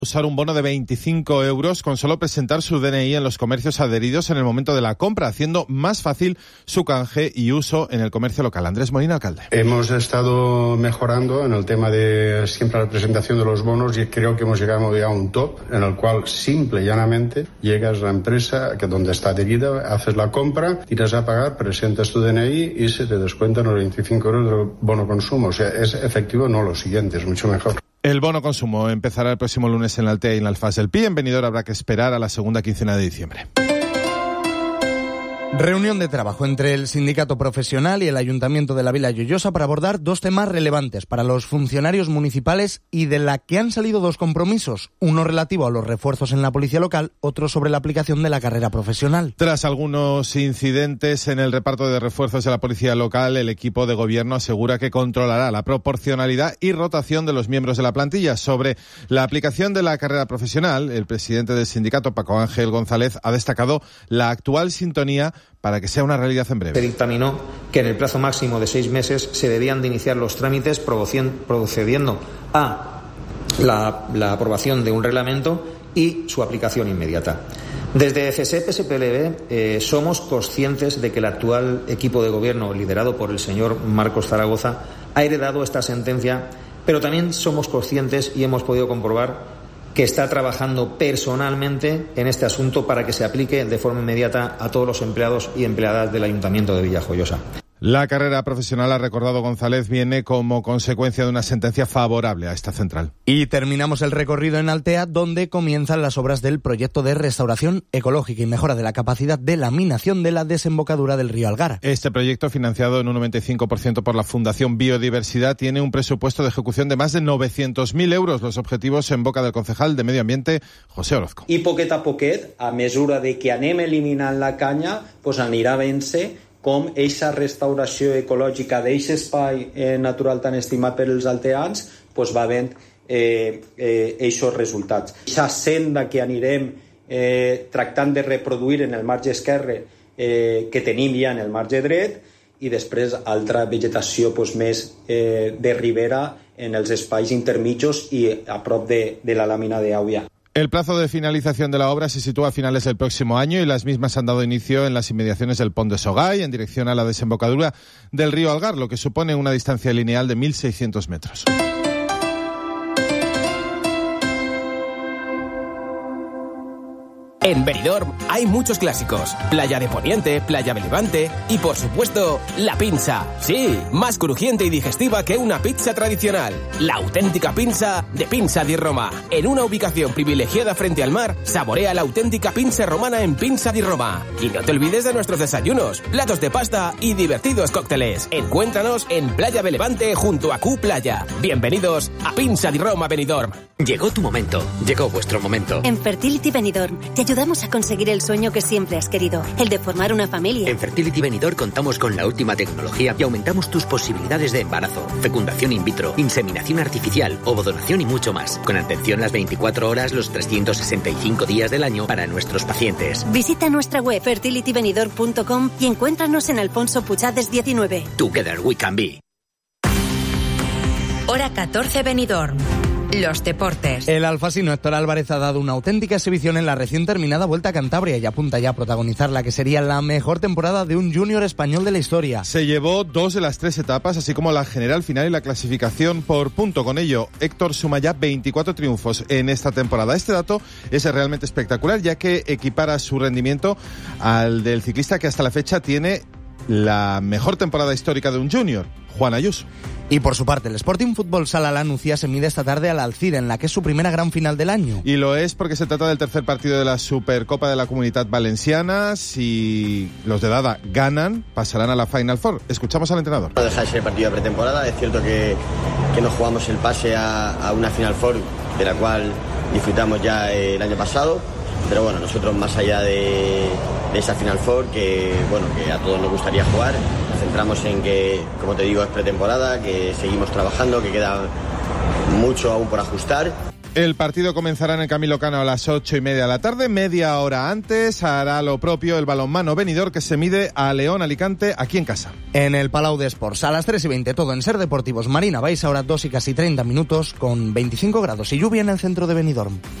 usar un bono de 25 euros con solo presentar su DNI en los comercios adheridos en el momento de la compra, haciendo más fácil su canje y uso en el comercio local. Andrés Molina, alcalde. Hemos estado mejorando en el tema de siempre la presentación de los bonos y creo que hemos llegado ya a un top en el cual simple y llanamente llegas a la empresa que donde está adherida, haces la compra, tiras a pagar, presentas tu DNI y se te descuentan los 25 euros del bono consumo. O sea, es efectivo, no lo siguiente, es mucho mejor. El bono consumo empezará el próximo lunes en la Altea y en la Alfaz del Pi. En Benidorm habrá que esperar a la segunda quincena de diciembre. Reunión de trabajo entre el sindicato profesional y el Ayuntamiento de la Vila Lloyosa para abordar dos temas relevantes para los funcionarios municipales y de la que han salido dos compromisos, uno relativo a los refuerzos en la policía local, otro sobre la aplicación de la carrera profesional. Tras algunos incidentes en el reparto de refuerzos de la policía local, el equipo de gobierno asegura que controlará la proporcionalidad y rotación de los miembros de la plantilla. Sobre la aplicación de la carrera profesional, el presidente del sindicato, Paco Ángel González, ha destacado la actual sintonía para que sea una realidad en breve. Se dictaminó que en el plazo máximo de 6 meses se debían de iniciar los trámites procediendo a la aprobación de un reglamento y su aplicación inmediata. Desde CSEP-SPLB somos conscientes de que el actual equipo de gobierno, liderado por el señor Marcos Zaragoza, ha heredado esta sentencia, pero también somos conscientes y hemos podido comprobar que está trabajando personalmente en este asunto para que se aplique de forma inmediata a todos los empleados y empleadas del Ayuntamiento de Villajoyosa. La carrera profesional, ha recordado González, viene como consecuencia de una sentencia favorable a esta central. Y terminamos el recorrido en Altea, donde comienzan las obras del proyecto de restauración ecológica y mejora de la capacidad de laminación de la desembocadura del río Algar. Este proyecto, financiado en un 95% por la Fundación Biodiversidad, tiene un presupuesto de ejecución de más de 900.000 euros. Los objetivos en boca del concejal de Medio Ambiente, José Orozco. I poquet a poquet, a mesura de que anem eliminant la canya, pues anirà vent-se com eixa restauració ecològica d'eix espai natural tan estimat per els alteans pues va havent eixos resultats. Eixa senda que anirem tractant de reproduir en el marge esquerre que tenim ja en el marge dret i després altra vegetació pues, més de ribera en els espais intermitjos i a prop de la làmina d'Àuia. El plazo de finalización de la obra se sitúa a finales del próximo año y las mismas han dado inicio en las inmediaciones del Pont de Sogay, en dirección a la desembocadura del río Algar, lo que supone una distancia lineal de 1.600 metros. En Benidorm hay muchos clásicos. Playa de Poniente, Playa de Levante y, por supuesto, la pinza. Sí, más crujiente y digestiva que una pizza tradicional. La auténtica pinza de Pinza di Roma. En una ubicación privilegiada frente al mar, saborea la auténtica pinza romana en Pinza di Roma. Y no te olvides de nuestros desayunos, platos de pasta y divertidos cócteles. Encuéntranos en Playa de Levante junto a Q Playa. Bienvenidos a Pinza di Roma Benidorm. Llegó tu momento, llegó vuestro momento. En Fertility Benidorm te ayudamos a conseguir el sueño que siempre has querido, el de formar una familia. En Fertility Benidorm contamos con la última tecnología y aumentamos tus posibilidades de embarazo, fecundación in vitro, inseminación artificial, ovodonación y mucho más. Con atención las 24 horas, los 365 días del año para nuestros pacientes. Visita nuestra web fertilitybenidorm.com y encuéntranos en Alfonso Puchades 19. Together we can be. Hora 14 Benidorm. Los deportes. El alfasino Héctor Álvarez ha dado una auténtica exhibición en la recién terminada Vuelta a Cantabria y apunta ya a protagonizar la que sería la mejor temporada de un junior español de la historia. Se llevó 2 de las 3 etapas, así como la general final y la clasificación por punto. Con ello, Héctor suma ya 24 triunfos en esta temporada. Este dato es realmente espectacular, ya que equipara su rendimiento al del ciclista que hasta la fecha tiene la mejor temporada histórica de un junior, Juan Ayuso. Y por su parte, el Sporting Fútbol Sala La Nucía se mide esta tarde al Alcira, en la que es su primera gran final del año. Y lo es porque se trata del tercer partido de la Supercopa de la Comunitat Valenciana. Si los de Dada ganan, pasarán a la Final Four. Escuchamos al entrenador. No deja de ser el partido de pretemporada. Es cierto que nos jugamos el pase a una Final Four, de la cual disfrutamos ya el año pasado. Pero bueno, nosotros más allá de esa Final Four, que a todos nos gustaría jugar, nos centramos en que, como te digo, es pretemporada, que seguimos trabajando, que queda mucho aún por ajustar. El partido comenzará en el Camilo Cano a las 8:30 de la tarde. Media hora antes hará lo propio el balonmano Benidorm, que se mide a León Alicante aquí en casa. En el Palau de Esports, a las 3:20, todo en Ser Deportivos Marina. Vais ahora 2 y casi 30 minutos con 25 grados y lluvia en el centro de Benidorm.